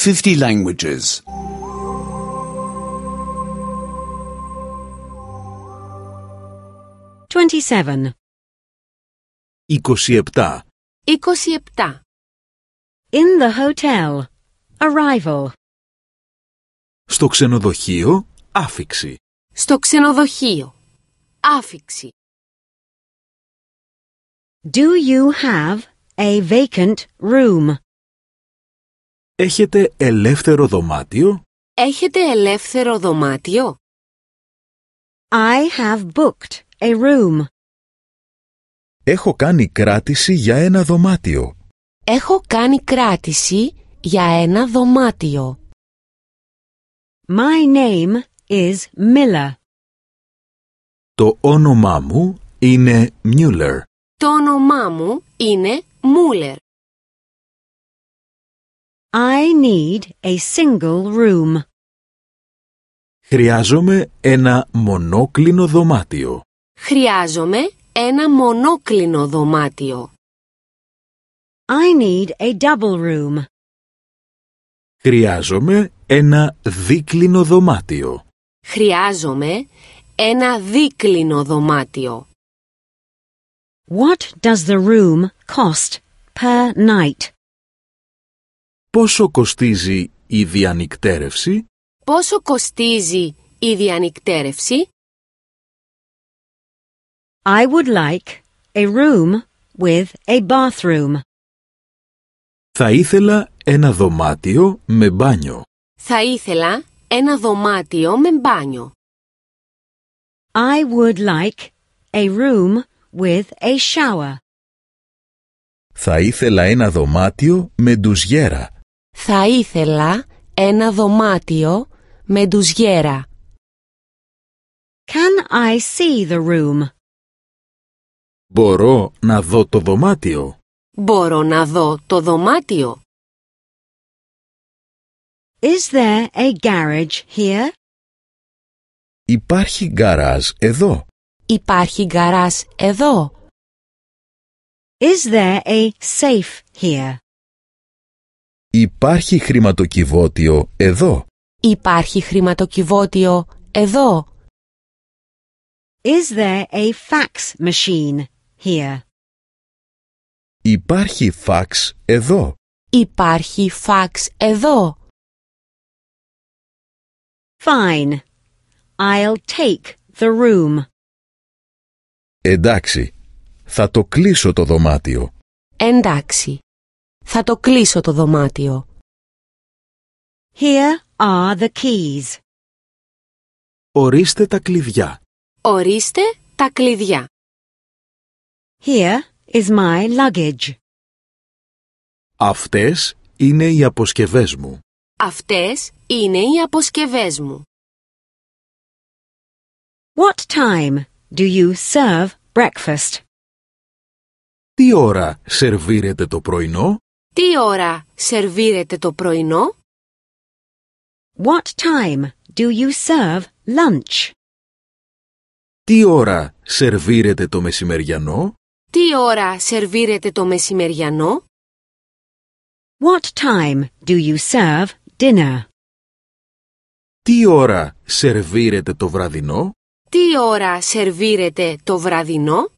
50 languages. 27. 27. 27. In the hotel. Arrival. Στο ξενοδοχείο, άφιξη. Στο ξενοδοχείο. Άφιξη. Do you have a vacant room? Έχετε ελεύθερο δωμάτιο? Έχετε ελεύθερο δωμάτιο? I have booked a room. Έχω κάνει κράτηση για ένα δωμάτιο. Έχω κάνει κράτηση για ένα δωμάτιο. My name is Miller. Το όνομά μου είναι Mueller. Το όνομά μου είναι Μούλερ. I need a single room. Χρειάζομαι ένα μονόκλινο δωμάτιο. Χρειάζομαι ένα μονόκλινο δωμάτιο. I need a double room. Χρειάζομαι ένα δίκλινο δωμάτιο. Χρειάζομαι ένα δίκλινο δωμάτιο. What does the room cost per night? Πόσο κοστίζει η διανυκτέρευση? Πόσο κοστίζει η διανυκτέρευση? I would like a room with a bathroom. Θα ήθελα ένα δωμάτιο με μπάνιο. Θα ήθελα ένα δωμάτιο με μπάνιο. I would like a room with a shower. Θα ήθελα ένα δωμάτιο με ντουζιέρα. Θα ήθελα ένα δωμάτιο με ντουζιέρα. Can I see the room? Μπορώ να δω το δωμάτιο? Μπορώ να δω το δωμάτιο? Is there a garage here? Υπάρχει γκαράζ εδώ? Υπάρχει γκαράζ εδώ? Is there a safe here? Υπάρχει χρηματοκιβώτιο εδώ? Υπάρχει χρηματοκιβώτιο εδώ? Is there a fax machine here? Υπάρχει φαξ εδώ? Υπάρχει φαξ εδώ? Fine. I'll take the room. Εντάξει, θα το κλείσω το δωμάτιο. Εντάξει, θα το κλείσω το δωμάτιο. Here are the keys. Ορίστε τα κλειδιά. Ορίστε τα κλειδιά. Here is my luggage. Αυτές είναι οι αποσκευές μου. Αυτές είναι οι αποσκευές μου. What time do you serve breakfast? Τι ώρα σερβίρετε το πρωινό? Τι ώρα σερβίρετε το πρωινό? What time do you serve lunch? Τι ώρα σερβίρετε το μεσημεριανό? Τι ώρα σερβίρετε το μεσημεριανό? What time do you serve dinner? Τι ώρα σερβίρετε το βραδινό? Τι ώρα σερβίρετε το βραδινό?